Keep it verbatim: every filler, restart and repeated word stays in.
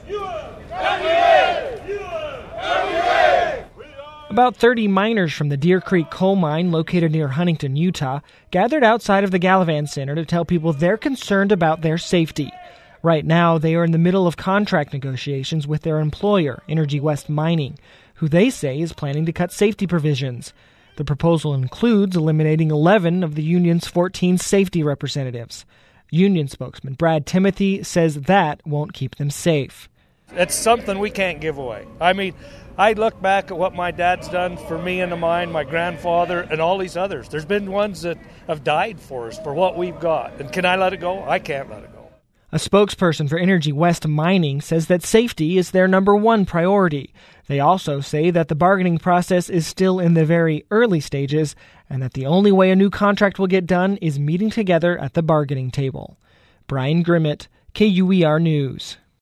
About thirty miners from the Deer Creek coal mine, located near Huntington, Utah, gathered outside of the Gallivan Center to tell people they're concerned about their safety. Right now, they are in the middle of contract negotiations with their employer, Energy West Mining, who they say is planning to cut safety provisions. The proposal includes eliminating eleven of the union's fourteen safety representatives. Union spokesman Brad Timothy says that won't keep them safe. It's something we can't give away. I mean, I look back at what my dad's done for me in the mine, my grandfather, and all these others. There's been ones that have died for us, for what we've got. And can I let it go? I can't let it go. A spokesperson for Energy West Mining says that safety is their number one priority. They also say that the bargaining process is still in the very early stages and that the only way a new contract will get done is meeting together at the bargaining table. Brian Grimmett, K U E R News.